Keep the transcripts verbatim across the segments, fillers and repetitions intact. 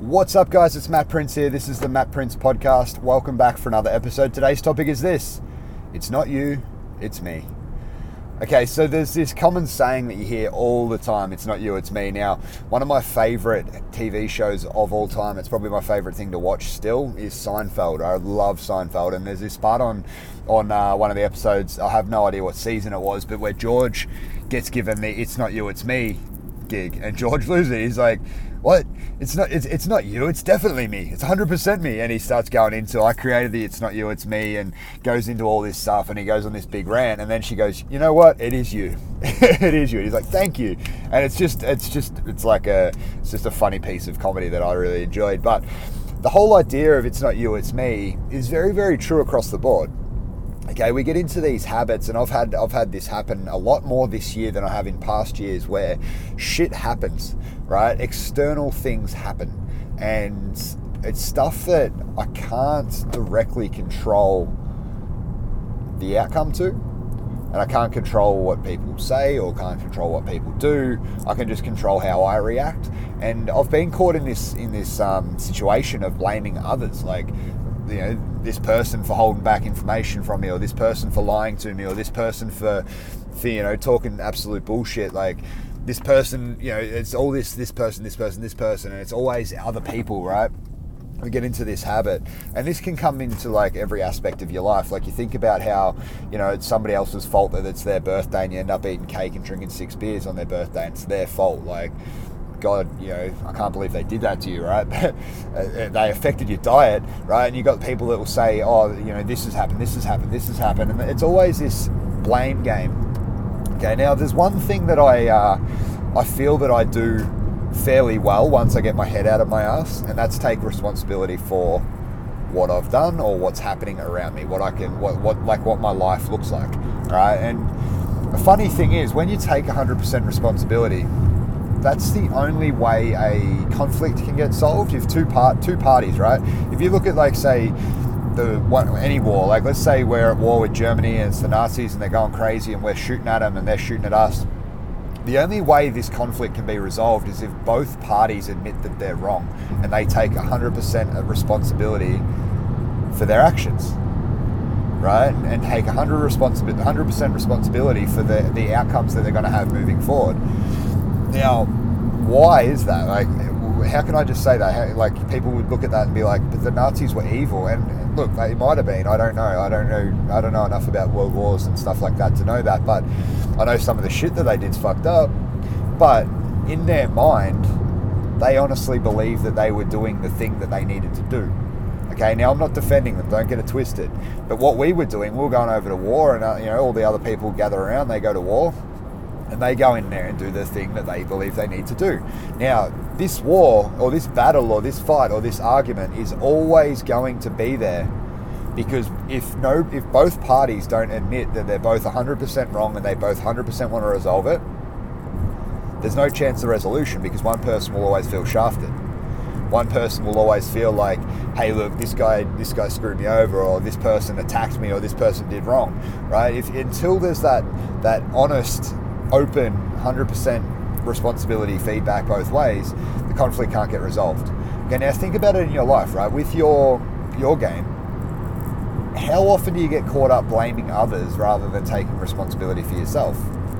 What's up, guys? It's Matt Prince here. This is the Matt Prince Podcast. Welcome back for another episode. Today's topic is this. It's not you, it's me. Okay, so there's this common saying that you hear all the time. It's not you, it's me. Now, one of my favorite T V shows of all time, it's probably my favorite thing to watch still, is Seinfeld. I love Seinfeld. And there's this part on, on uh, one of the episodes, I have no idea what season it was, but where George gets given the it's not you, it's me gig. And George loses it. He's like, what? It's not it's it's not you, it's definitely me. It's one hundred percent me. And he starts going into, I created the it's not you, it's me, and goes into all this stuff, and he goes on this big rant, and then she goes, you know what? It is you. It is you. And he's like, thank you. And it's just it's just it's like a it's just a funny piece of comedy that I really enjoyed. But the whole idea of it's not you, it's me is very, very true across the board. Okay, we get into these habits, and I've had I've had this happen a lot more this year than I have in past years, where shit happens, right? External things happen, and it's stuff that I can't directly control the outcome to, and I can't control what people say or can't control what people do. I can just control how I react, and I've been caught in this in this um, situation of blaming others, like, you know, this person for holding back information from me, or this person for lying to me, or this person for, for you know, talking absolute bullshit. Like, this person, you know, it's all this, this person, this person, this person, and it's always other people, right? We get into this habit, and this can come into like every aspect of your life. Like, you think about how, you know, it's somebody else's fault that it's their birthday, and you end up eating cake and drinking six beers on their birthday, and it's their fault. Like, God, you know, I can't believe they did that to you, right? They affected your diet, right? And you got people that will say, oh, you know, this has happened, this has happened, this has happened. And it's always this blame game. Okay, now there's one thing that I, uh, I feel that I do fairly well once I get my head out of my ass, and that's take responsibility for what I've done or what's happening around me, what I can, what, what, like what my life looks like, right? And the funny thing is, when you take one hundred percent responsibility, that's the only way a conflict can get solved. If two part two parties, right? If you look at, like, say, the what, any war, like let's say we're at war with Germany and it's the Nazis and they're going crazy and we're shooting at them and they're shooting at us. The only way this conflict can be resolved is if both parties admit that they're wrong and they take one hundred percent of responsibility for their actions, right? And take one hundred percent responsibility for the, the outcomes that they're going to have moving forward. Now, why is that? Like, how can I just say that? How, like, people would look at that and be like, but the Nazis were evil. And look, they might have been. I don't know. I don't know. I don't know enough about world wars and stuff like that to know that. But I know some of the shit that they did's fucked up. But in their mind, they honestly believe that they were doing the thing that they needed to do. Okay, now I'm not defending them. Don't get it twisted. But what we were doing, we were going over to war, and uh, you know, all the other people gather around. They go to war. And they go in there and do the thing that they believe they need to do. Now, this war, or this battle, or this fight, or this argument is always going to be there, because if no, if both parties don't admit that they're both one hundred percent wrong and they both one hundred percent want to resolve it, there's no chance of resolution, because one person will always feel shafted. One person will always feel like, hey, look, this guy, this guy screwed me over, or this person attacked me, or this person did wrong, right? If until there's that that honest, open, one hundred percent responsibility feedback both ways, the conflict can't get resolved. Okay, now think about it in your life, right? With your your game, how often do you get caught up blaming others rather than taking responsibility for yourself?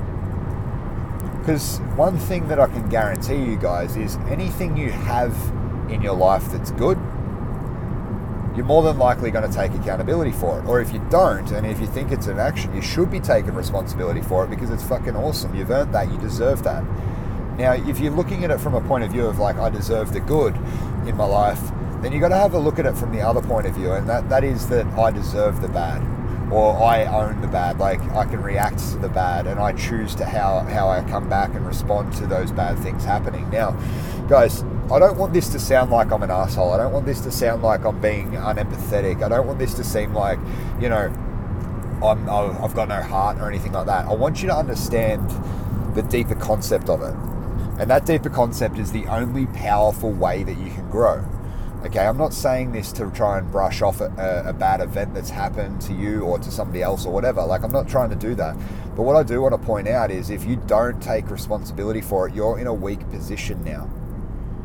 Because one thing that I can guarantee you guys is anything you have in your life that's good, you're more than likely going to take accountability for it. Or if you don't, and if you think it's an action, you should be taking responsibility for it, because it's fucking awesome. You've earned that. You deserve that. Now, if you're looking at it from a point of view of like, I deserve the good in my life, then you've got to have a look at it from the other point of view, and that, that is that I deserve the bad, or I own the bad. Like, I can react to the bad, and I choose to how, how I come back and respond to those bad things happening. Now, guys, I don't want this to sound like I'm an asshole. I don't want this to sound like I'm being unempathetic. I don't want this to seem like, you know, I'm, I've got no heart or anything like that. I want you to understand the deeper concept of it. And that deeper concept is the only powerful way that you can grow. Okay, I'm not saying this to try and brush off a, a bad event that's happened to you or to somebody else or whatever. Like, I'm not trying to do that. But what I do want to point out is if you don't take responsibility for it, you're in a weak position now.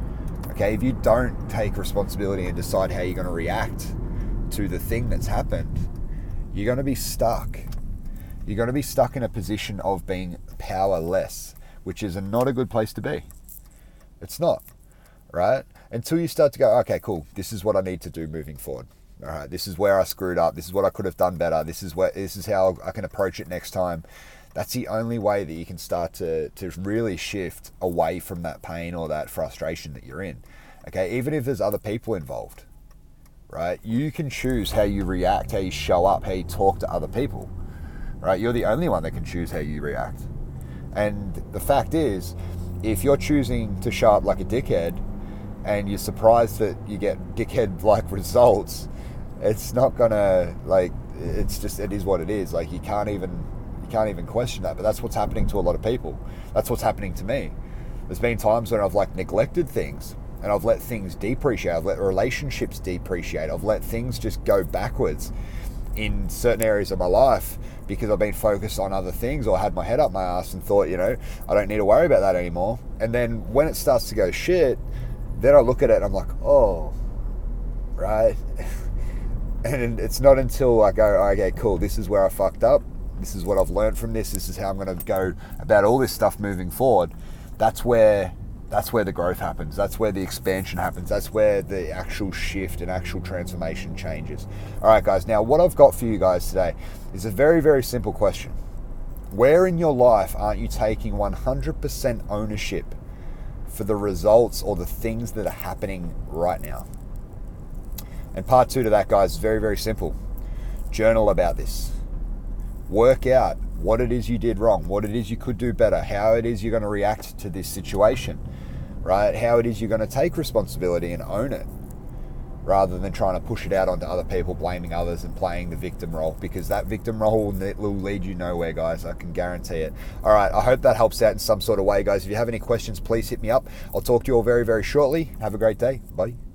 Okay, if you don't take responsibility and decide how you're going to react to the thing that's happened, you're going to be stuck. You're going to be stuck in a position of being powerless, which is not a good place to be. It's not, right? Until you start to go, okay, cool, this is what I need to do moving forward. All right, this is where I screwed up. This is what I could have done better. This is where this is how I can approach it next time. That's the only way that you can start to, to really shift away from that pain or that frustration that you're in. Okay, even if there's other people involved, right? You can choose how you react, how you show up, how you talk to other people, right? You're the only one that can choose how you react. And the fact is, if you're choosing to show up like a dickhead and you're surprised that you get dickhead-like results, it's not gonna, like, it's just, it is what it is. Like, you can't even, you can't even question that. But that's what's happening to a lot of people. That's what's happening to me. There's been times when I've, like, neglected things and I've let things depreciate. I've let relationships depreciate. I've let things just go backwards in certain areas of my life because I've been focused on other things or had my head up my ass and thought, you know, I don't need to worry about that anymore. And then when it starts to go shit, then I look at it and I'm like, oh, right. And it's not until I go, okay, cool, this is where I fucked up. This is what I've learned from this. This is how I'm going to go about all this stuff moving forward. That's where that's where the growth happens. That's where the expansion happens. That's where the actual shift and actual transformation changes. All right, guys. Now, what I've got for you guys today is a very, very simple question. Where in your life aren't you taking one hundred percent ownership for the results or the things that are happening right now? And part two to that, guys, is very, very simple. Journal about this. Work out what it is you did wrong, what it is you could do better, how it is you're going to react to this situation, right? How it is you're going to take responsibility and own it, rather than trying to push it out onto other people, blaming others and playing the victim role, because that victim role will lead you nowhere, guys. I can guarantee it. All right, I hope that helps out in some sort of way, guys. If you have any questions, please hit me up. I'll talk to you all very, very shortly. Have a great day. Bye.